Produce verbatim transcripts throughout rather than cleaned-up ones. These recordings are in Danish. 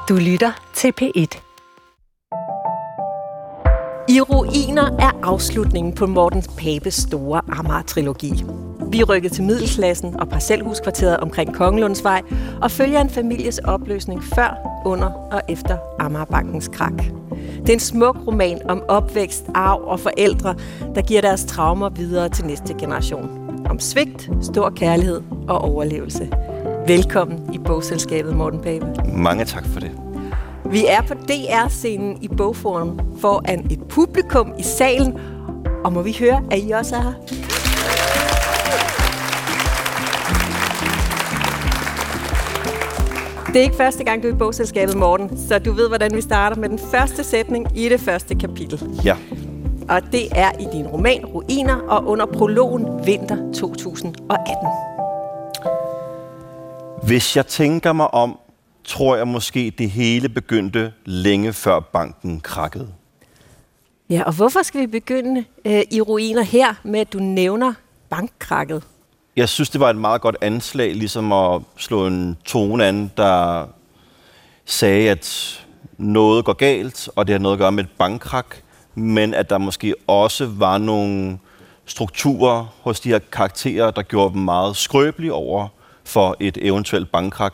Du lytter til P et. I ruiner er afslutningen på Morten Papes store Amager-trilogi. Vi er rykket til middelklassen og parcelhuskvarteret omkring Kongelundsvej og følger en families opløsning før, under og efter Amagerbankens krak. Det er en smuk roman om opvækst, arv og forældre, der giver deres traumer videre til næste generation. Om svigt, stor kærlighed og overlevelse. Velkommen i bogselskabet, Morten Pape. Mange tak for det. Vi er på D R-scenen i Bogforum foran et publikum i salen, og må vi høre, at I også er her? Det er ikke første gang, du er i bogselskabet, Morten, så du ved, hvordan vi starter med den første sætning i det første kapitel. Ja. Og det er i din roman Ruiner og under prologen Vinter to tusind og atten. Hvis jeg tænker mig om, tror jeg måske, det hele begyndte længe før banken krakkede. Ja, og hvorfor skal vi begynde øh, i Ruiner her med, at du nævner bankkrakket? Jeg synes, det var et meget godt anslag, ligesom at slå en tone an, der sagde, at noget går galt, og det har noget at gøre med et bankkrak, men at der måske også var nogle strukturer hos de her karakterer, der gjorde dem meget skrøbelige over for et eventuelt bankkrak.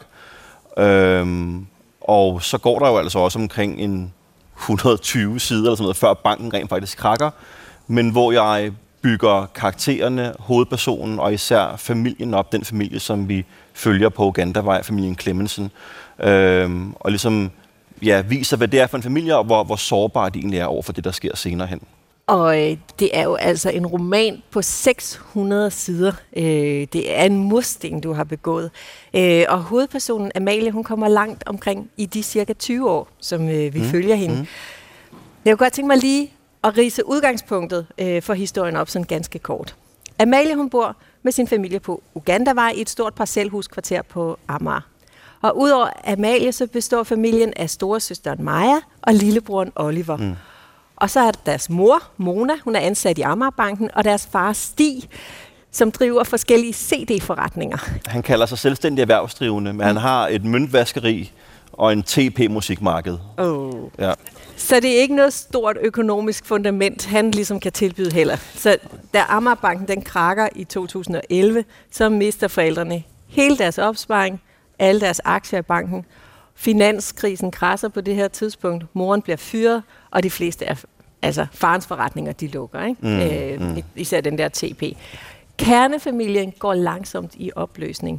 Øhm, og så går der jo altså også omkring en et hundrede og tyve sider eller sådan noget, før banken rent faktisk krakker, men hvor jeg bygger karaktererne, hovedpersonen og især familien op, den familie, som vi følger på Ugandavej, familien Clemmensen, øhm, og ligesom ja, viser, hvad det er for en familie, og hvor, hvor sårbare de egentlig er over for det, der sker senere hen. Og øh, det er jo altså en roman på seks hundrede sider. Øh, det er en mursten, du har begået. Øh, og hovedpersonen Amalie, hun kommer langt omkring i de cirka tyve år, som øh, vi mm. følger hende. Mm. Jeg kunne godt tænke mig lige at ridse udgangspunktet øh, for historien op sådan ganske kort. Amalie, hun bor med sin familie på Ugandavej i et stort parcelhuskvarter på Amager. Og udover Amalie, så består familien af storesøsteren Maja og lillebroren Oliver. Mm. Og så er der deres mor, Mona, hun er ansat i Amagerbanken, og deres far Stig, som driver forskellige C D-forretninger. Han kalder sig selvstændig erhvervsdrivende, men han har et møntvaskeri og en T P-musikmarked. Oh. Ja. Så det er ikke noget stort økonomisk fundament, han ligesom kan tilbyde heller. Så da Amagerbanken den krakker i to tusind og elleve, så mister forældrene hele deres opsparing, alle deres aktier i banken. Finanskrisen krasser på det her tidspunkt. Moren bliver fyret, og de fleste af altså farens forretninger, de lukker. Ikke? Mm, øh, mm. Især den der T P. Kernefamilien går langsomt i opløsning.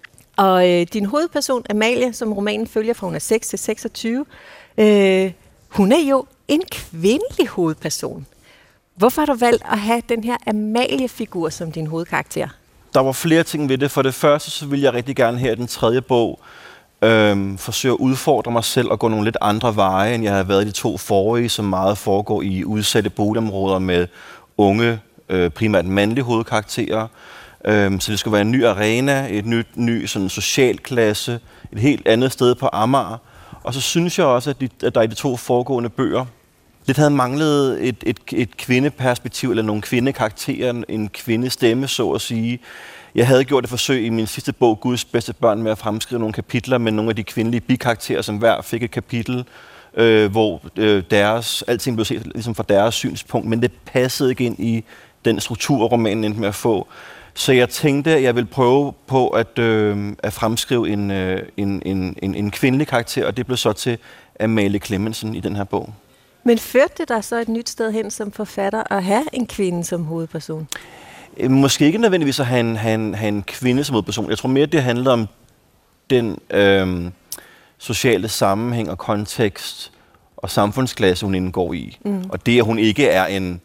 Og øh, din hovedperson, Amalie, som romanen følger fra hun er seks til seksogtyve, øh, hun er jo en kvindelig hovedperson. Hvorfor har du valgt at have den her Amalie-figur som din hovedkarakter? Der var flere ting ved det. For det første, så ville jeg rigtig gerne her i den tredje bog Øhm, forsøge at udfordre mig selv og gå nogle lidt andre veje, end jeg havde været i de to forrige, som meget foregår i udsatte boligområder med unge, øh, primært mandlige hovedkarakterer. Øhm, så det skulle være en ny arena, et nyt, ny sådan, socialklasse, et helt andet sted på Amager. Og så synes jeg også, at, de, at der i de to foregående bøger lidt havde manglet et, et, et kvindeperspektiv, eller nogle kvindekarakterer, en kvindestemme, så at sige. Jeg havde gjort et forsøg i min sidste bog, Guds bedste børn, med at fremskrive nogle kapitler med nogle af de kvindelige bikarakterer, som hver fik et kapitel, øh, hvor øh, deres, alting blev set ligesom fra deres synspunkt, men det passede ikke ind i den struktur, romanen endte med at få. Så jeg tænkte, at jeg ville prøve på at, øh, at fremskrive en, øh, en, en, en, en kvindelig karakter, og det blev så til Amalie Clemmensen i den her bog. Men førte det dig så et nyt sted hen som forfatter at have en kvinde som hovedperson? Måske ikke nødvendigvis at have en, have en, have en kvinde som hovedperson. Jeg tror mere, det handler om den øh, sociale sammenhæng og kontekst og samfundsklasse, hun indgår i. Mm. Og det, at hun ikke er en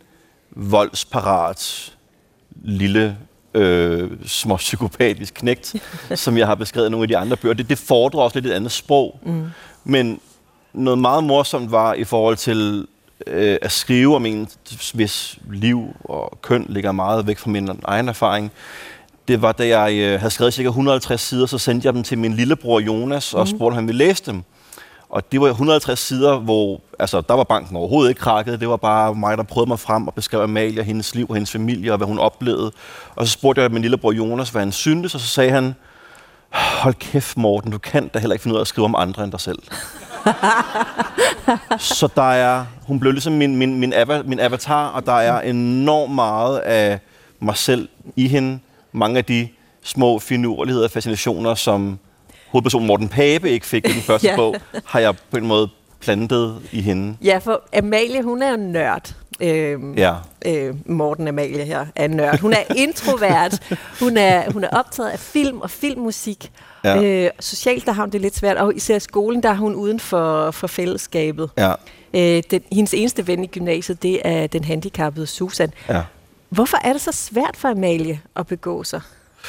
voldsparat, lille, øh, småpsykopatisk knægt, som jeg har beskrevet i nogle af de andre bøger, det, det fordrer også lidt et andet sprog. Mm. Men noget meget morsomt var i forhold til øh, at skrive om en, hvis liv og køn ligger meget væk fra min egen erfaring. Det var, da jeg øh, havde skrevet cirka et hundrede og halvtreds sider, så sendte jeg dem til min lillebror Jonas og spurgte, om han ville læse dem. Og det var et hundrede og halvtreds sider, hvor altså, der var banken overhovedet ikke krakket. Det var bare mig, der prøvede mig frem og beskrev Amalie, hendes liv og hendes familie og hvad hun oplevede. Og så spurgte jeg min lillebror Jonas, hvad han syntes, og så sagde han, hold kæft Morten, du kan da heller ikke finde ud af at skrive om andre end dig selv. Så der er, hun blev ligesom min, min, min, ava, min avatar, og der er enormt meget af mig selv i hende. Mange af de små finurligheder og fascinationer, som hovedpersonen Morten Pape ikke fik i den første ja. bog, har jeg på en måde plantet i hende. Ja, for Amalie, hun er jo nørd. Øhm, ja. øh, Morten Amalie her er nørd. Hun er introvert. Hun er, hun er optaget af film og filmmusik. Ja. Øh, socialt, der har hun det lidt svært. Og især i skolen, der er hun uden for, for fællesskabet. Ja. Øh, den, hendes eneste ven i gymnasiet, det er den handicappede Susan. Ja. Hvorfor er det så svært for Amalie at begå sig?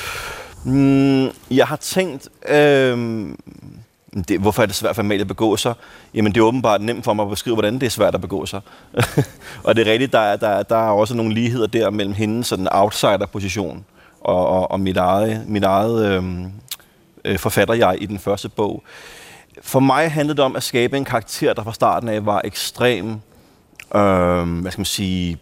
Mm, jeg har tænkt... Øh, det, hvorfor er det svært for Amalie at begå sig? Jamen, det er åbenbart nemt for mig at beskrive, hvordan det er svært at begå sig. Og det er rigtigt, der er, der, der er også nogle ligheder der mellem hendes sådan outsider-position og, og, og mit eget, mit eget øhm, øh, forfatter-jeg i den første bog. For mig handlede det om at skabe en karakter, der fra starten af var ekstrem, øh, hvad skal man sige,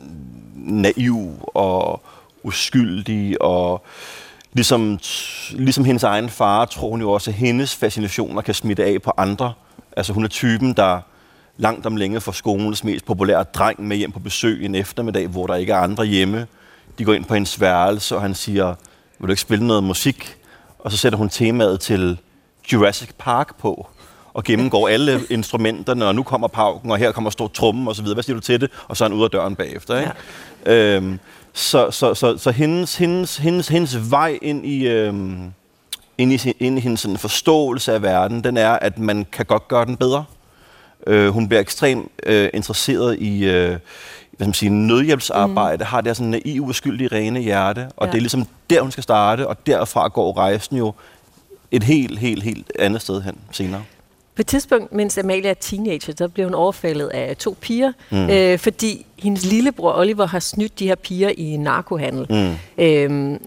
naiv og uskyldig og Ligesom, ligesom hendes egen far, tror hun jo også, at hendes fascinationer kan smitte af på andre. Altså hun er typen, der langt om længe får skolens mest populære dreng med hjem på besøg en eftermiddag, hvor der ikke er andre hjemme. De går ind på hendes værelse, og han siger, vil du ikke spille noget musik? Og så sætter hun temaet til Jurassic Park på, og gennemgår alle instrumenterne, og nu kommer pauken, og her kommer stor trommen og så videre. Hvad siger du til det? Og så er han ude af døren bagefter, ikke? Ja. Øhm, Så, så, så, så hendes, hendes, hendes, hendes vej ind i, øhm, ind i, ind i hendes sådan forståelse af verden, den er, at man kan godt gøre den bedre. Øh, hun bliver ekstremt øh, interesseret i øh, hvad skal man sige, nødhjælpsarbejde, mm. har det her sådan naive, uskyldige, rene hjerte, og ja. det er ligesom der, hun skal starte, og derfra går rejsen jo et helt, helt, helt andet sted hen senere. På et tidspunkt, mens Amalie er teenager, der bliver hun overfaldet af to piger, mm. øh, fordi hendes lillebror Oliver har snydt de her piger i narkohandel. Mm. Øhm,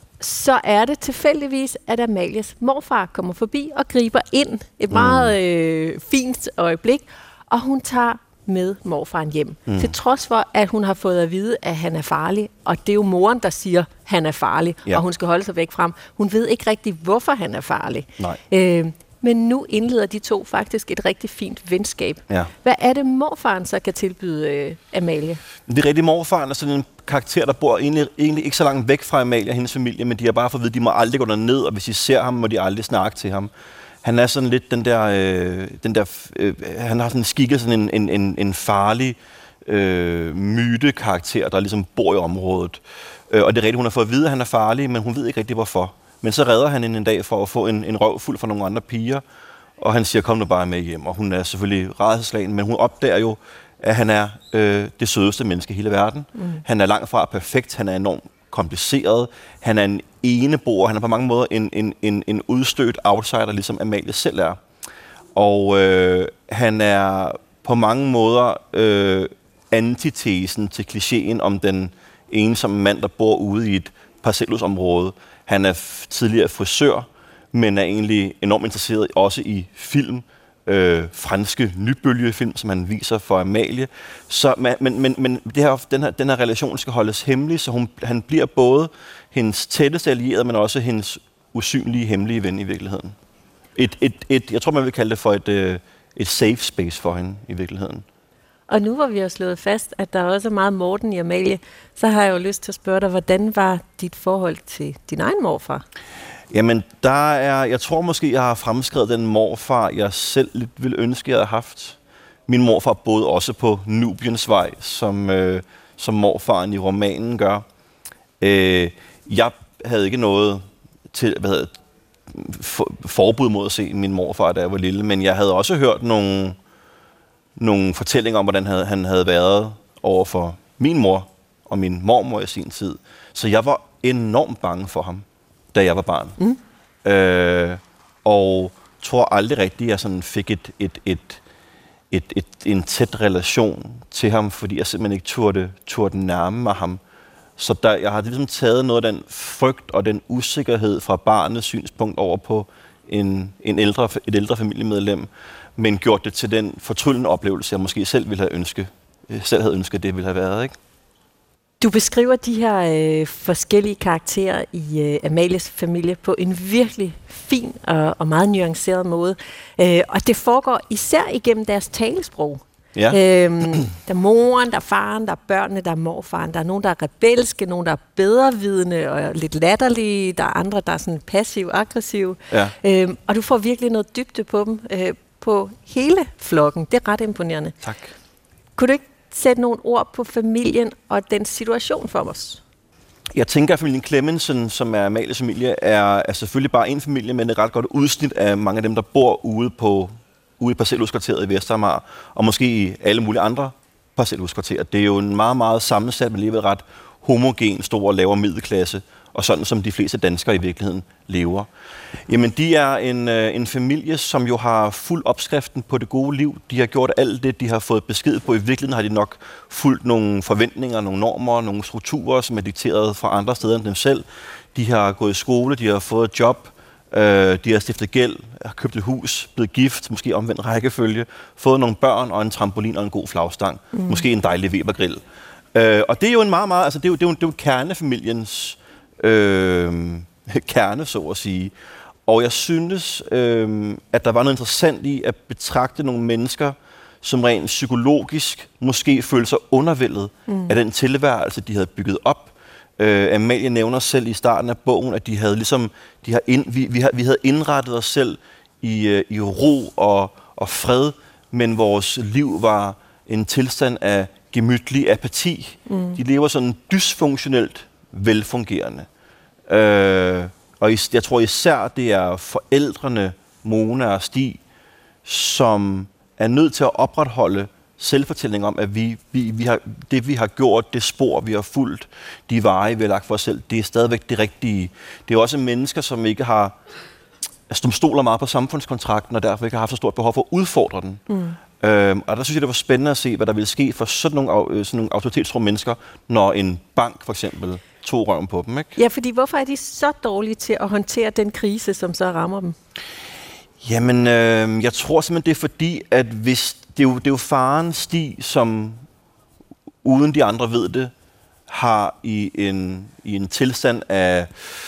så er det tilfældigvis, at Amalies morfar kommer forbi og griber ind. Et meget øh, fint øjeblik, og hun tager med morfaren hjem. Mm. Til trods for, at hun har fået at vide, at han er farlig, og det er jo moren, der siger, at han er farlig, ja. og hun skal holde sig væk fra ham. Hun ved ikke rigtig, hvorfor han er farlig. Nej. Øh, Men nu indleder de to faktisk et rigtig fint venskab. Ja. Hvad er det, morfaren så kan tilbyde øh, Amalie? Det er rigtig, morfaren er sådan en karakter, der bor egentlig, egentlig ikke så langt væk fra Amalie og hendes familie, men de har bare fået at vide, at de må aldrig gå derned, og hvis de ser ham, må de aldrig snakke til ham. Han er sådan lidt den der... Øh, den der øh, han har sådan skikket sådan en, en, en, en farlig øh, myte-karakter, der ligesom bor i området. Øh, og det er rigtigt, hun har fået at vide, at han er farlig, men hun ved ikke rigtig, hvorfor. Men så redder han hende en dag for at få en, en røv fuld fra nogle andre piger, og han siger, kom nu bare med hjem. Og hun er selvfølgelig rædselsslagen, men hun opdager jo, at han er øh, det sødeste menneske i hele verden. Mm. Han er langt fra perfekt, han er enormt kompliceret, han er en eneboer, han er på mange måder en, en, en, en udstødt outsider, ligesom Amalie selv er. Og øh, han er på mange måder øh, antitesen til klichéen om den ensomme mand, der bor ude i et parcelhusområde. Han er f- tidligere frisør, men er egentlig enormt interesseret også i film, øh, franske nybølgefilm, som han viser for Amalie. Så, men men, men det her, den, her, den her relation skal holdes hemmelig, så hun, han bliver både hendes tætteste allierede, men også hendes usynlige, hemmelige ven i virkeligheden. Et, et, et, jeg tror, man vil kalde det for et, øh, et safe space for hende i virkeligheden. Og nu hvor vi har slået fast, at der også er meget Morten i Amalie, så har jeg jo lyst til at spørge dig, hvordan var dit forhold til din egen morfar? Jamen, der er, jeg tror måske, jeg har fremskrevet den morfar, jeg selv lidt ville ønske, jeg havde haft. Min morfar boede også på Nubiensvej, som, øh, som morfaren i romanen gør. Øh, jeg havde ikke noget til, hvad hedder, for, forbud mod at se min morfar, da jeg var lille, men jeg havde også hørt nogle... nogle fortællinger om, hvordan han havde været over for min mor og min mormor i sin tid. Så jeg var enormt bange for ham, da jeg var barn. Mm. Øh, og tror aldrig rigtigt, at jeg sådan fik et, et, et, et, et, en tæt relation til ham, fordi jeg simpelthen ikke turde, turde nærme mig ham. Så der, jeg har ligesom taget noget af den frygt og den usikkerhed fra barnets synspunkt over på en, en ældre, et ældre familiemedlem, men gjort det til den fortryllende oplevelse, jeg måske selv ville have ønsket, selv havde ønsket, det ville have været, ikke? Du beskriver de her øh, forskellige karakterer i øh, Amalies familie på en virkelig fin og, og meget nuanceret måde. Øh, og det foregår især igennem deres talesprog. Ja. Øhm, der er moren, der er faren, der er børnene, der er morfaren. Der er nogen, der er rebelske, nogen, der er bedrevidende og lidt latterlige. Der er andre, der er sådan passiv-aggressiv. Ja. Øhm, og du får virkelig noget dybde på dem, øh, på hele flokken. Det er ret imponerende. Tak. Kunne du ikke sætte nogle ord på familien og den situation for os? Jeg tænker, at familien Clemmensen, som er Amalies familie, er, er selvfølgelig bare en familie, men et ret godt udsnit af mange af dem, der bor ude på ude i parcelhuskvarteret i Vestamager, og måske i alle mulige andre parcelhuskvarterer. Det er jo en meget, meget sammensat, men alligevel ret homogen, stor og lavere middelklasse, og sådan som de fleste danskere i virkeligheden lever. Jamen, de er en, en familie, som jo har fuld opskriften på det gode liv. De har gjort alt det, de har fået besked på. I virkeligheden har de nok fulgt nogle forventninger, nogle normer, nogle strukturer, som er dikteret fra andre steder end dem selv. De har gået i skole, de har fået et job, øh, de har stiftet gæld, har købt et hus, blevet gift, måske omvendt rækkefølge, fået nogle børn og en trampolin og en god flagstang. Mm. Måske en dejlig Webergrill. Øh, og det er jo en meget, meget, altså det er jo, det er jo, det er jo kernefamiliens øh, kerne, så at sige. Og jeg synes, øh, at der var noget interessant i at betragte nogle mennesker, som rent psykologisk måske følte sig undervældet mm. af den tilværelse, de havde bygget op. Øh, Amalie nævner selv i starten af bogen, at de havde ligesom, de har ind, vi, vi, har, vi havde indrettet os selv i, i ro og, og fred, men vores liv var en tilstand af gemytlig apati. Mm. De lever sådan dysfunktionelt velfungerende. Øh, og jeg tror især, det er forældrene, Mona og Stig, som er nødt til at opretholde selvfortælling om, at vi, vi, vi har, det, vi har gjort, det spor, vi har fulgt, de veje, vi har lagt for os selv, det er stadigvæk det rigtige. Det er også mennesker, som ikke har, som stoler meget på samfundskontrakten, og derfor ikke har haft så stort behov for at udfordre den. Mm. Øhm, og der synes jeg, det var spændende at se, hvad der ville ske for sådan nogle, sådan nogle autoritetstro mennesker, når en bank for eksempel tog røven på dem. Ikke? Ja, fordi hvorfor er de så dårlige til at håndtere den krise, som så rammer dem? Jamen, øh, jeg tror simpelthen, det er fordi, at hvis det er jo, det er jo faren Stig, som uden de andre ved det, har i en, i en tilstand af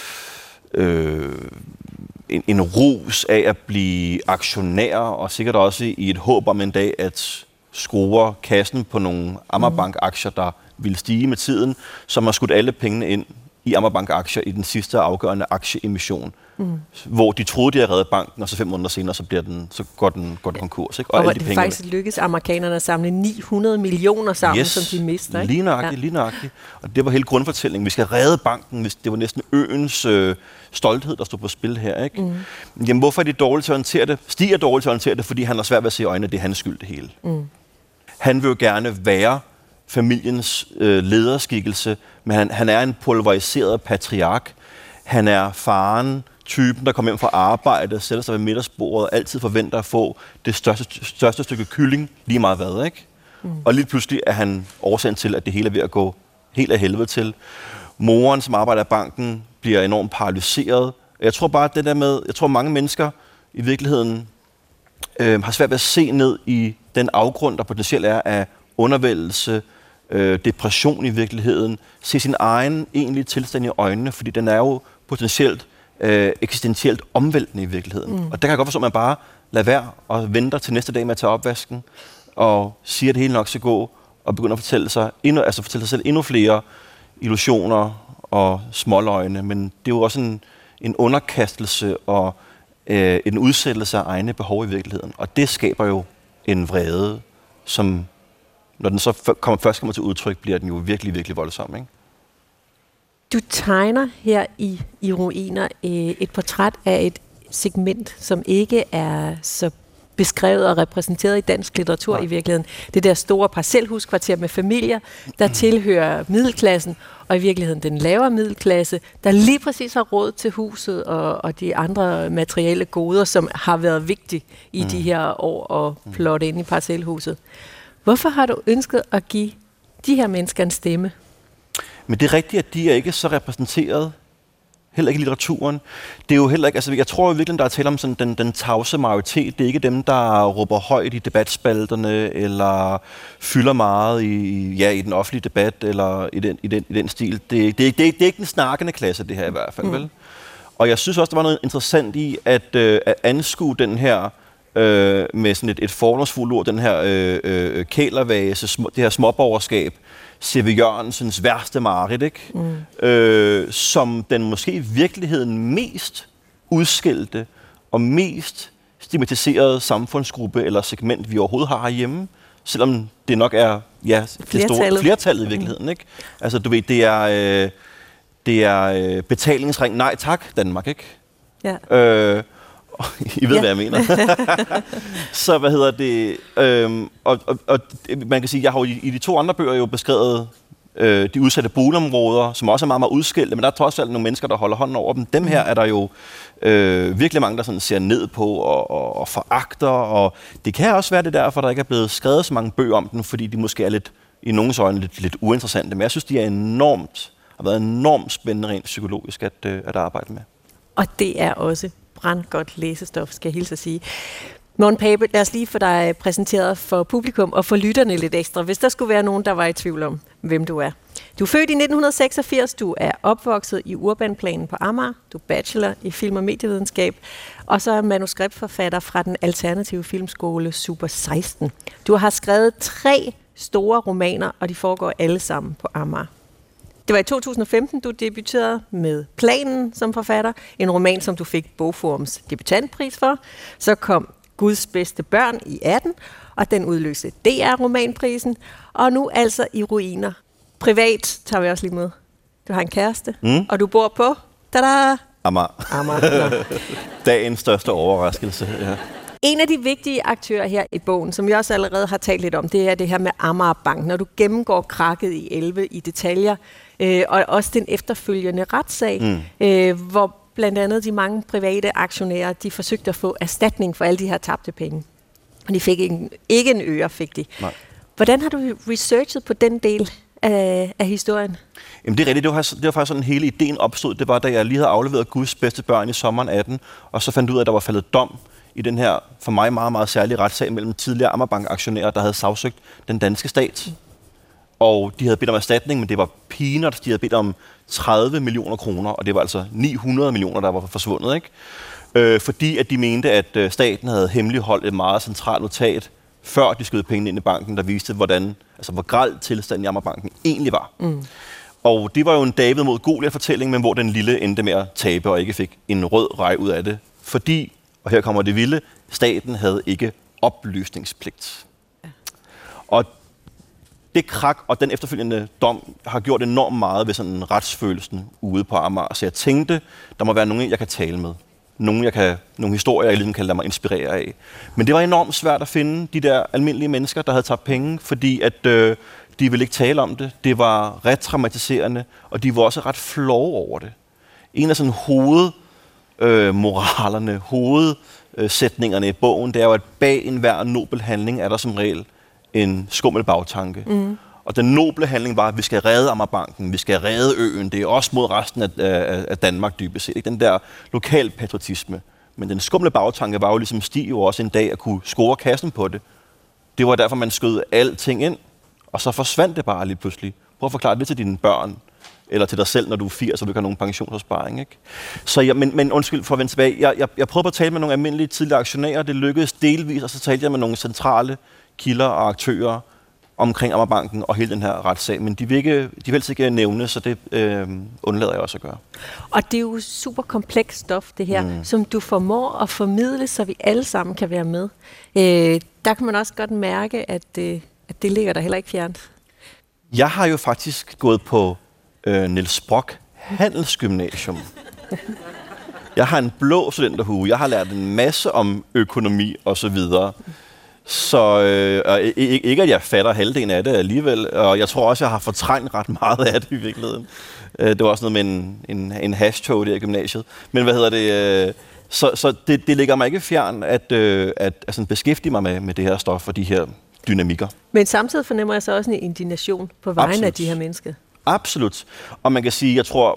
øh, en, en rus af at blive aktionær, og sikkert også i et håb om en dag at skrue kassen på nogle Amagerbank-aktier, der ville stige med tiden, som har skudt alle pengene ind i Amagerbank-aktier i den sidste afgørende aktieemission. Mm. Hvor de troede, de havde reddet banken, og så fem måneder senere, så, bliver den, så går den, går den konkurs. Ikke? Og, og hvor det penge, faktisk lykkedes amerikanerne at samle ni hundrede millioner sammen, yes, som de mister. Ikke? Lige nøjagtigt, ja. lige nøjagtigt. Og det var hele grundfortællingen. Vi skal redde banken, hvis det var næsten øens øh, stolthed, der stod på spil her. Ikke? Mm. Jamen, hvorfor er de dårlige til at håndtere det? Stig er dårlig til at håndtere det, fordi han har svært ved at se i øjnene, det er hans skyld det hele. Mm. Han vil jo gerne være familiens øh, lederskikkelse, men han, han er en pulveriseret patriark. Han er faren, typen, der kommer hjem fra arbejde, sætter sig ved middagsbordet, altid forventer at få det største, største stykke kylling, lige meget hvad, ikke? Mm. Og lige pludselig er han årsagen til, at det hele er ved at gå helt af helvede til. Moren, som arbejder i banken, bliver enormt paralyseret. Jeg tror bare, at det der med, jeg tror mange mennesker i virkeligheden øh, har svært ved at se ned i den afgrund, der potentielt er af undervældelse, øh, depression i virkeligheden, se sin egen egentlige tilstand i øjnene, fordi den er jo potentielt øh, eksistentielt omvæltende i virkeligheden. Mm. Og der kan jeg godt forstå, at man bare lader være og venter til næste dag med at tage opvasken, og siger, at det hele nok skal gå, og begynder at fortælle sig, endnu, altså fortælle sig selv endnu flere illusioner og småløgne, men det er jo også en, en underkastelse og øh, en udsættelse af egne behov i virkeligheden. Og det skaber jo en vrede, som, når den så kommer, først kommer til udtryk, bliver den jo virkelig, virkelig voldsom, ikke? Du tegner her i, i Ruiner øh, et portræt af et segment, som ikke er så beskrevet og repræsenteret i dansk litteratur. Nej. I virkeligheden. Det der store parcelhuskvarter med familier, der tilhører middelklassen, og i virkeligheden den lavere middelklasse, der lige præcis har råd til huset og, og de andre materielle goder, som har været vigtige i mm. de her år og plotte ind i parcelhuset. Hvorfor har du ønsket at give de her mennesker en stemme? Men det er rigtigt, at de er ikke så repræsenteret Heller ikke i litteraturen. Det er jo heller ikke, altså jeg tror jo virkelig, der er tale om sådan den, den tavse majoritet. Det er ikke dem, der råber højt i debatspalterne, eller fylder meget i, ja, i den offentlige debat, eller i den, i den, i den stil. Det, det, det, det, det er ikke den snakkende klasse, det her i hvert fald, mm. vel? Og jeg synes også, der var noget interessant i, at, øh, at anskue den her, øh, med sådan et, et fordomsfuldt ord, den her øh, øh, kælervase, sm- det her småborgerskab, C V Jørgensens værste mareridt, ikke? Mm. Øh, som den måske i virkeligheden mest udskilte og mest stigmatiserede samfundsgruppe eller segment, vi overhovedet har herhjemme, selvom det nok er ja, det store flertallet i virkeligheden, ikke? Altså, du ved, det er, øh, det er øh, betalingsring, nej tak, Danmark, ikke? Ja. Øh, I ved, ja. Hvad jeg mener. Så hvad hedder det? Øhm, og, og, og man kan sige, jeg har jo i, i de to andre bøger jo beskrevet øh, de udsatte boligområder, som også er meget, meget udskilte, men der er trods alt nogle mennesker, der holder hånden over dem. Dem her er der jo øh, virkelig mange, der sådan ser ned på og, og, og foragter, og det kan også være det derfor, der ikke er blevet skrevet så mange bøger om den, fordi de måske er lidt, i nogens øjne lidt, lidt uinteressante. Men jeg synes, de er enormt, har været enormt spændende rent psykologisk at, øh, at arbejde med. Og det er også brandgodt læsestof, skal jeg hilse at sige. Morten Pape, lad os lige få dig præsenteret for publikum og for lytterne lidt ekstra, hvis der skulle være nogen, der var i tvivl om, hvem du er. Du er født i nitten seksogfirs, du er opvokset i Urbanplanen på Amager, du er bachelor i film- og medievidenskab, og så er manuskriptforfatter fra den alternative filmskole Super seksten. Du har skrevet tre store romaner, og de foregår alle sammen på Amager. Det var i to tusind og femten, du debuterede med Planen som forfatter, en roman, som du fik Bogforums debutantpris for. Så kom Guds bedste børn i atten, og den udløste D R-romanprisen, og nu altså i ruiner. Privat tager vi også lige med. Du har en kæreste, mm. og du bor på... Tada! Amager. Amager. Dagens største overraskelse, ja. En af de vigtige aktører her i bogen, som jeg også allerede har talt lidt om, det er det her med Amagerbanken. Når du gennemgår krakket i elleve i detaljer, øh, og også den efterfølgende retssag, mm. øh, hvor blandt andet de mange private aktionærer, de forsøgte at få erstatning for alle de her tabte penge. Og de fik ikke, ikke en øre, fik de. Nej. Hvordan har du researchet på den del af, af historien? Jamen det er rigtigt, det var, det var faktisk sådan hele ideen opstod. Det var, da jeg lige havde afleveret Guds bedste børn i sommeren atten, og så fandt ud af, at der var faldet dom i den her, for mig, meget, meget særlige retssag mellem tidligere Amagerbank-aktionærer, der havde sagsøgt den danske stat. Mm. Og de havde bedt om erstatning, men det var peanuts. De havde bedt om tredive millioner kroner, og det var altså ni hundrede millioner, der var forsvundet, ikke? Øh, fordi at de mente, at staten havde hemmeligholdt et meget centralt notat, før de skød pengene ind i banken, der viste, hvordan, altså hvor grel tilstanden i Amagerbanken egentlig var. Mm. Og det var jo en David mod Goliat-fortælling, men hvor den lille endte med at tabe og ikke fik en rød rej ud af det. Fordi, og her kommer det vilde, staten havde ikke oplysningspligt. Ja. Og det krak og den efterfølgende dom har gjort enormt meget ved sådan retsfølelsen ude på Amager. Så jeg tænkte, der må være nogen, jeg kan tale med. Nogen, jeg kan, nogle historier, jeg ligesom kan lade mig inspirere af. Men det var enormt svært at finde de der almindelige mennesker, der havde tabt penge, fordi at øh, de ville ikke tale om det. Det var ret traumatiserende, og de var også ret flove over det. En af sådan hovedmoralerne, øh, hovedsætningerne i bogen, det er jo, at bag enhver nobel handling er der som regel en skummel bagtanke. Mm. Og den noble handling var, at vi skal redde Amagerbanken, vi skal redde øen. Det er også mod resten af, af, af Danmark dybest set. Ikke? Den der lokal patriotisme. Men den skumle bagtanke var jo ligesom Stig jo også en dag at kunne score kassen på det. Det var derfor, man skød alting ind, og så forsvandt det bare lige pludselig. Prøv at forklare det til dine børn, eller til dig selv, når du er firs, og du ikke har nogen pensionsopsparing. Ikke? Så jeg, men, men undskyld for at vende tilbage. Jeg, jeg, jeg prøvede at tale med nogle almindelige tidligere aktionærer. Det lykkedes delvis, og så talte jeg med nogle centrale kilder og aktører omkring Amagerbanken og hele den her retssag, men de vil, ikke, de vil helst ikke nævne, så det øh, undlader jeg også at gøre. Og det er jo super komplekst stof, det her, mm. som du formår at formidle, så vi alle sammen kan være med. Øh, der kan man også godt mærke, at, øh, at det ligger der heller ikke fjernt. Jeg har jo faktisk gået på øh, Niels Brock Handelsgymnasium. Jeg har en blå studenterhue. Jeg har lært en masse om økonomi og så videre. Så øh, ikke, ikke, at jeg fatter halvdelen af det alligevel, og jeg tror også, jeg har fortrængt ret meget af det i virkeligheden. Øh, det var også noget med en, en, en hashtag der i gymnasiet. Men hvad hedder det? Øh, så så det, det ligger mig ikke fjern at, øh, at altså, beskæftige mig med, med det her stof og de her dynamikker. Men samtidig fornemmer jeg så også en indignation på vegne Absolut. af de her mennesker. Absolut. Og man kan sige, jeg tror,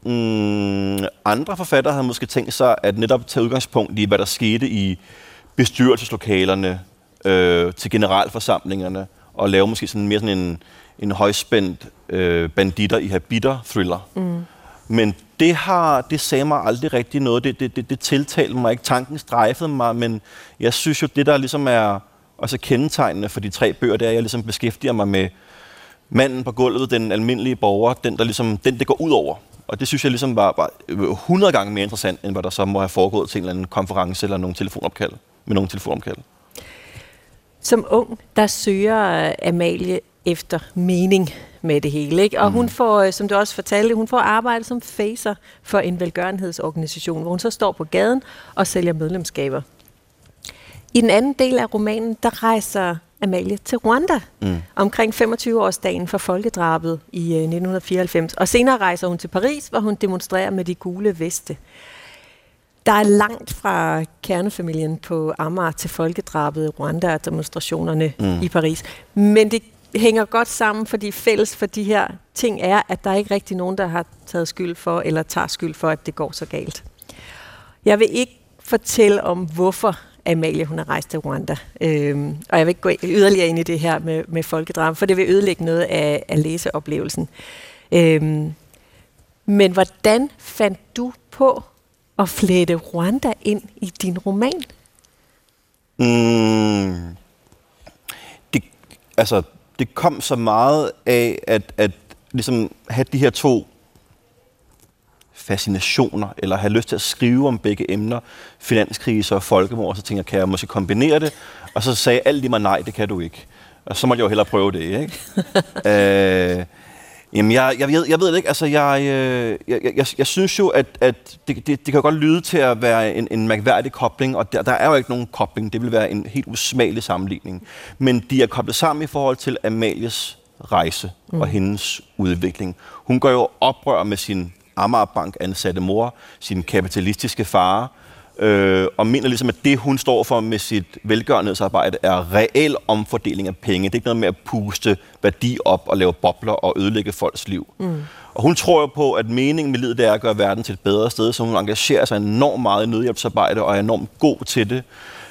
Mm, andre forfattere havde måske tænkt sig at netop tage udgangspunkt i, hvad der skete i bestyrelseslokalerne øh, til generalforsamlingerne, og lave måske sådan mere sådan en, en højspændt øh, banditter i habitter thriller. Mm. Men det har det sagde mig aldrig rigtig noget. Det, det, det, det tiltalte mig ikke. Tanken strejfede mig, men jeg synes jo, det der ligesom er også kendetegnende for de tre bøger, det er, at jeg ligesom beskæftiger mig med manden på gulvet, den almindelige borger, den der ligesom, den det går ud over. Og det synes jeg ligesom var, var hundrede gange mere interessant, end hvad der så må have foregået til en eller anden konference eller nogle telefonopkald, med nogle telefonopkald. Som ung, der søger Amalie efter mening med det hele, ikke? Og mm. hun får, som du også fortalte, hun får arbejde som facer for en velgørenhedsorganisation, hvor hun så står på gaden og sælger medlemskaber. I den anden del af romanen, der rejser Amalie til Rwanda mm. omkring femogtyve-årsdagen for folkedrabet i øh, nitten fireoghalvfems. Og senere rejser hun til Paris, hvor hun demonstrerer med de gule veste. Der er langt fra kernefamilien på Amager til folkedrabet i Rwanda og demonstrationerne mm. i Paris. Men det hænger godt sammen, fordi fælles for de her ting er, at der er ikke rigtig nogen, der har taget skyld for, eller tager skyld for, at det går så galt. Jeg vil ikke fortælle om, hvorfor Amalie hun er rejst til Rwanda. Øhm, og jeg vil ikke gå yderligere ind i det her med, med folkedrab, for det vil ødelægge noget af, af læseoplevelsen. Øhm, men hvordan fandt du på at flette Rwanda ind i din roman? Mm, det, altså, det kom så meget af at, at ligesom have de her to fascinationer, eller have lyst til at skrive om begge emner, finanskrise og folkemord, så tænkte jeg, kan jeg måske kombinere det? Og så sagde alt i mig, nej, det kan du ikke. Og så måtte jeg jo hellere prøve det, ikke? øh, jamen, jeg, jeg, jeg, jeg ved det ikke, altså, jeg, jeg, jeg, jeg, jeg synes jo, at, at det, det, det kan godt lyde til at være en, en mærkværdig kobling, og der, der er jo ikke nogen kobling, det vil være en helt usmagelig sammenligning. Men de er koblet sammen i forhold til Amalies rejse mm. og hendes udvikling. Hun går jo oprør med sin Amagerbank ansatte mor, sin kapitalistiske far, øh, og mener ligesom, at det, hun står for med sit velgørenhedsarbejde, er reel omfordeling af penge. Det er ikke noget med at puste værdi op og lave bobler og ødelægge folks liv. Mm. Og hun tror jo på, at meningen med livet, det er at gøre verden til et bedre sted, så hun engagerer sig enormt meget i nødhjælpsarbejde og er enormt god til det.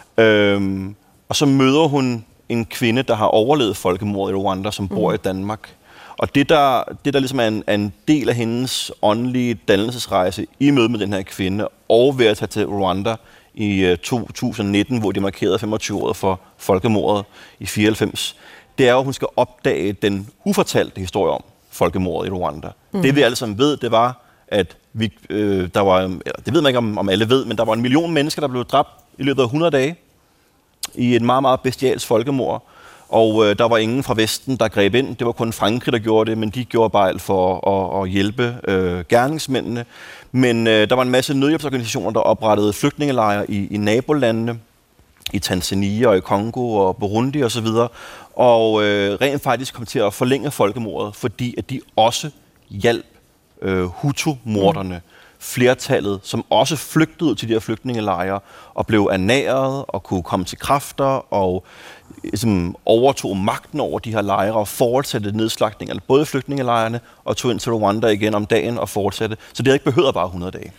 Øhm, og så møder hun en kvinde, der har overlevet folkemordet i Rwanda, som bor mm. i Danmark. Og det der, det der ligesom er en, er en del af hendes åndelige dannelsesrejse i møde med den her kvinde, og ved at tage til Rwanda i uh, to tusind nitten, hvor de markerede femogtyve-året for folkemordet i fireoghalvfems, det er jo, at hun skal opdage den ufortalte historie om folkemordet i Rwanda. Mm. Det vi alle sammen ved, det var, at vi, øh, der var, eller, det ved man ikke, om, om alle ved, men der var en million mennesker, der blev dræbt i løbet af hundrede dage i et meget, meget bestialsk folkemord. Og øh, der var ingen fra Vesten, der greb ind. Det var kun Frankrig, der gjorde det, men de gjorde bare for at, at hjælpe øh, gerningsmændene. Men øh, der var en masse nødhjælpsorganisationer, der oprettede flygtningelejre i, i nabolandene, i Tanzania og i Kongo og Burundi osv. Og, og øh, rent faktisk kom til at forlænge folkemordet, fordi at de også hjalp øh, Hutu-morderne. Mm. Flertallet, som også flygtede til de her flygtningelejre og blev ernæret og kunne komme til kræfter og ligesom, overtog magten over de her lejre og fortsatte nedslagtningerne, både flygtningelejrene og tog ind til Rwanda igen om dagen og fortsatte. Så det havde ikke behøvet bare hundrede dage.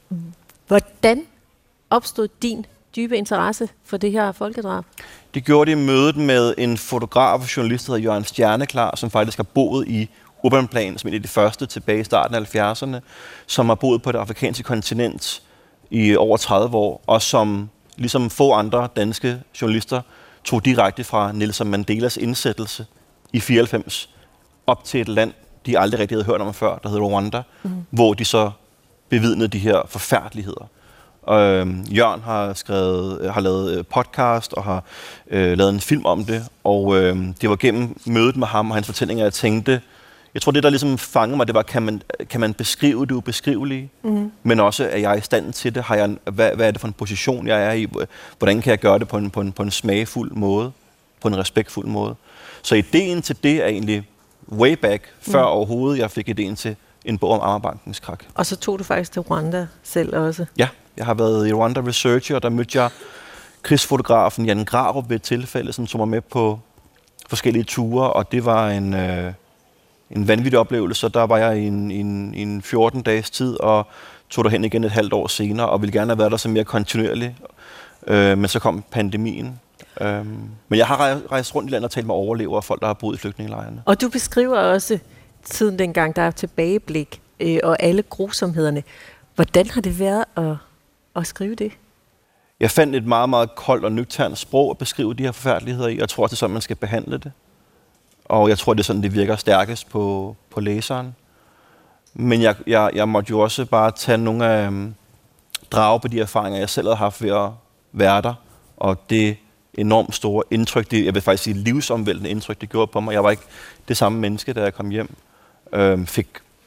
Hvordan opstod din dybe interesse for det her folkedrab? Det gjorde det i mødet med en fotograf og journalist, der hedder Jørgen Stjerneklar, som faktisk har boet i Urbanplan, som en af de første tilbage i starten af halvfjerdserne, som har boet på det afrikanske kontinent i over tredive år, og som ligesom få andre danske journalister tog direkte fra Nelson Mandelas indsættelse i fireoghalvfems op til et land, de aldrig rigtig havde hørt om før, der hedder Rwanda, mm. hvor de så bevidnede de her forfærdeligheder. Og, øh, Jørgen har skrevet, har lavet podcast og har øh, lavet en film om det, og øh, det var gennem mødet med ham og hans fortællinger, jeg tænkte, jeg tror, det, der ligesom fangede mig, det var, kan man, kan man beskrive det ubeskrivelige, mm. men også, er jeg i stand til det? Har jeg, hvad, hvad er det for en position, jeg er i? Hvordan kan jeg gøre det på en, på en, på en smagfuld måde? På en respektfuld måde? Så ideen til det er egentlig way back, før mm. overhovedet jeg fik ideen til en bog om Amagerbankens krak. Og så tog du faktisk til Rwanda selv også? Ja, jeg har været i Rwanda Researcher, og der mødte jeg krigsfotografen Jan Grarup ved et tilfælde, som tog mig med på forskellige ture, og det var en... Øh, en vanvittig oplevelse. Der var jeg i en, i en, i en fjorten dages tid, og tog derhen igen et halvt år senere, og ville gerne have været der så mere kontinuerligt. Øh, men så kom pandemien. Øh, men jeg har rejst rundt i landet og talt med overlevere og folk, der har boet i flygtningelejrene. Og du beskriver også tiden dengang, der er tilbageblik, øh, og alle grusomhederne. Hvordan har det været at, at skrive det? Jeg fandt et meget, meget koldt og nøgternt sprog at beskrive de her forfærdeligheder i. Jeg tror, det er sådan, man skal behandle det. Og jeg tror, det er sådan, det virker stærkest på, på læseren. Men jeg, jeg, jeg måtte jo også bare tage nogle af um, drage på de erfaringer, jeg selv havde haft ved at være der. Og det enormt store indtryk, det, jeg vil faktisk sige livsomvæltende indtryk, det gjorde på mig. Jeg var ikke det samme menneske, da jeg kom hjem. Øhm, fik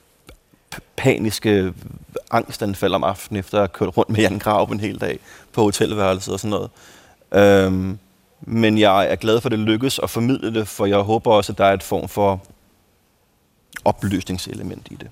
paniske angstanfald om aftenen, efter at have kørt rundt med Jan Graup en hel dag på hotelværelset og sådan noget. Øhm, men jeg er glad for, at det lykkes at formidle det, for jeg håber også, at der er et form for opløsningselement i det.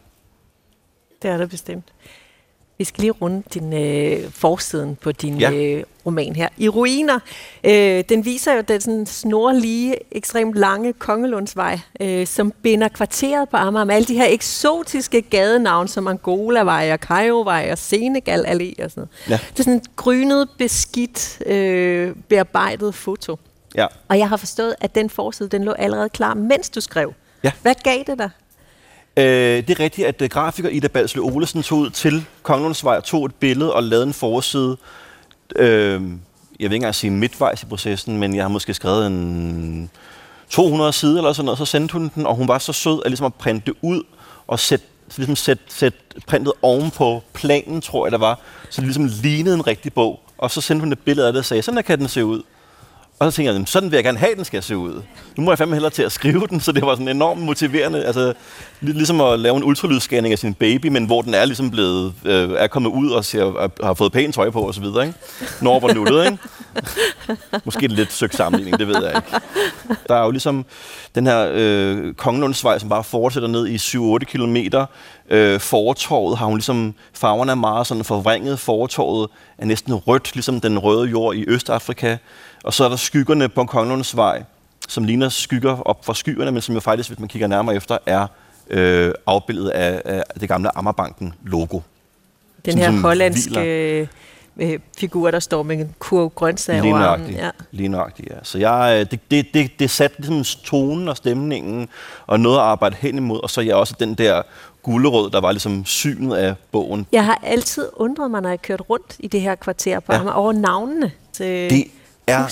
Det er der bestemt. Vi skal lige runde din øh, forsiden på din ja. øh, roman her. I ruiner. Øh, den viser jo den sådan snorlige, ekstremt lange Kongelundsvej, øh, som binder kvarteret på Amager med alle de her eksotiske gadenavne, som Angolavej og Kairovej og Senegal Allé og sådan noget. Ja. Det er sådan et grynet, beskidt, øh, bearbejdet foto. Ja. Og jeg har forstået, at den forside, den lå allerede klar, mens du skrev. Ja. Hvad gav det dig? Øh, det er rigtigt, at uh, grafiker Ida Balsle Olesen tog ud til Kongelundsvej og tog et billede og lavede en forside. Øh, jeg vil ikke engang sige midtvejs i processen, men jeg har måske skrevet en to hundrede sider eller sådan noget. Så sendte hun den, og hun var så sød at, ligesom at printe det ud og sætte ligesom sæt, sæt printet oven på planen, tror jeg der var. Så det ligesom lignede en rigtig bog. Og så sendte hun et billede af det og sagde, sådan der kan den se ud. Og så tænkte jeg, sådan vil jeg gerne have, den skal se ud. Nu må jeg fandme hellere til at skrive den, så det var sådan enormt motiverende. Altså, ligesom at lave en ultralydsscanning af sin baby, men hvor den er ligesom blevet, øh, er kommet ud og ser, har fået pænt tøj på og så videre, ikke? Når hvor nuttet, ikke? Måske lidt søgt sammenligning, det ved jeg ikke. Der er jo ligesom den her øh, Kongelundsvej, som bare fortsætter ned i syv otte kilometer. Øh, fortorvet har hun ligesom, farverne er meget sådan forvrænget. Fortorvet er næsten rødt, ligesom den røde jord i Østafrika. Og så er der skyggerne på Kongelundsvej, som ligner skygger op fra skyerne, men som jo faktisk, hvis man kigger nærmere efter, er øh, afbildet af, af det gamle Amagerbanken-logo. Den her hollandske øh, figur, der står med en kurv grøntsag over armen. Ja. Lige nøjagtigt, ja. Så jeg, det, det, det, det satte ligesom tonen og stemningen, og noget at arbejde hen imod, og så er jeg også den der gulerod, der var ligesom synet af bogen. Jeg har altid undret mig, når jeg kørt rundt i det her kvarter på ja. Amager, over navnene. Det er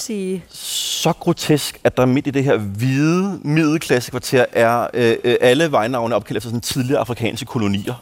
så grotesk, at der midt i det her hvide middelklassekvarter er øh, øh, alle vejnavne opkaldt efter sådan tidligere afrikanske kolonier.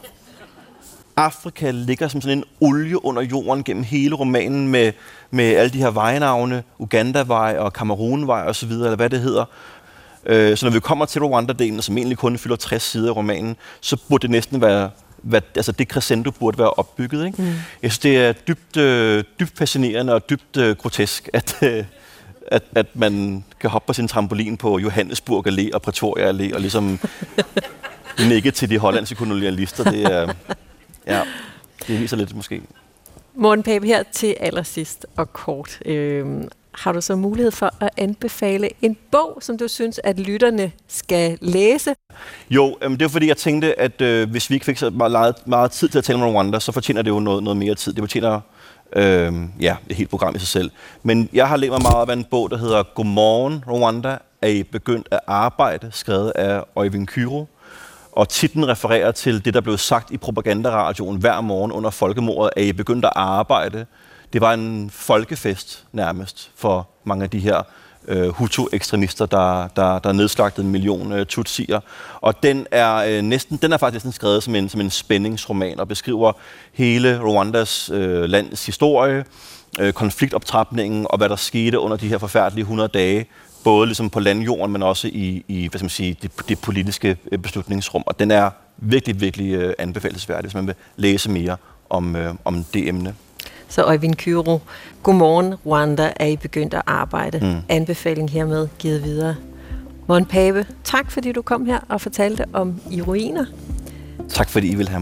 Afrika ligger som sådan en olie under jorden gennem hele romanen med, med alle de her vejnavne, Ugandavej og Kamerunvej og så videre, eller hvad det hedder. Øh, så når vi kommer til Rwanda-delen, som egentlig kun fylder tres sider i romanen, så burde det næsten være Hvad, altså det crescendo burde være opbygget. Ikke? Mm. Jeg synes, det er dybt, øh, dybt fascinerende og dybt øh, grotesk, at, øh, at, at man kan hoppe på sin trampolin på Johannesburg Allé og Pretoria Allé og ligesom nikke til de hollandske kolonialister. Det, er, ja, det viser lidt måske. Morten Pape, her til allersidst og kort. Øh, har du så mulighed for at anbefale en bog, som du synes, at lytterne skal læse? Jo, øh, det er fordi, jeg tænkte, at øh, hvis vi ikke fik så meget, meget tid til at tale om Rwanda, så fortjener det jo noget, noget mere tid. Det fortjener øh, ja, et helt program i sig selv. Men jeg har lært mig meget af en bog, der hedder Godmorgen Rwanda, er I begyndt at arbejde, skrevet af Øjvind Kyro. Og titlen refererer til det, der blev sagt i propagandaradioen hver morgen under folkemordet, at I begyndt at arbejde. Det var en folkefest nærmest for mange af de her øh, Hutu-ekstremister, der, der, der nedslagtede en million øh, tutsier. Og den er, øh, næsten, den er faktisk næsten skrevet som en, som en spændingsroman og beskriver hele Rwandas øh, lands historie, øh, konfliktoptrapningen og hvad der skete under de her forfærdelige hundrede dage, både ligesom på landjorden, men også i, i hvad skal man sige, det, det politiske beslutningsrum. Og den er virkelig, virkelig øh, anbefalesværdig, hvis man vil læse mere om, øh, om det emne. Så Øjvind Kyro, Godmorgen Rwanda, er I begyndt at arbejde. Mm. Anbefaling hermed givet videre. Morten Pape, tak fordi du kom her og fortalte om I ruiner. Tak fordi I vil have mig.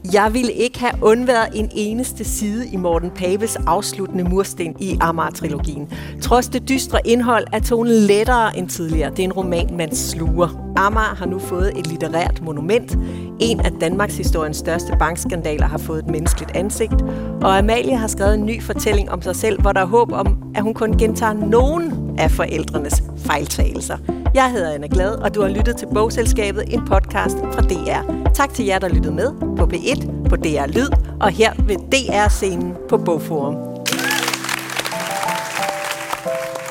Jeg ville ikke have undværet en eneste side i Morten Paves afsluttende mursten i Amager-trilogien. Trods det dystre indhold er tonen lettere end tidligere. Det er en roman, man sluger. Amager har nu fået et litterært monument. En af Danmarks historiens største bankskandaler har fået et menneskeligt ansigt. Og Amalie har skrevet en ny fortælling om sig selv, hvor der er håb om, at hun kun gentager nogen af forældrenes fejltagelser. Jeg hedder Anna Glad, og du har lyttet til Bogselskabet, en podcast fra D R. Tak til jer, der lyttede med på P et, på D R Lyd og her ved D R-scenen på Bogforum.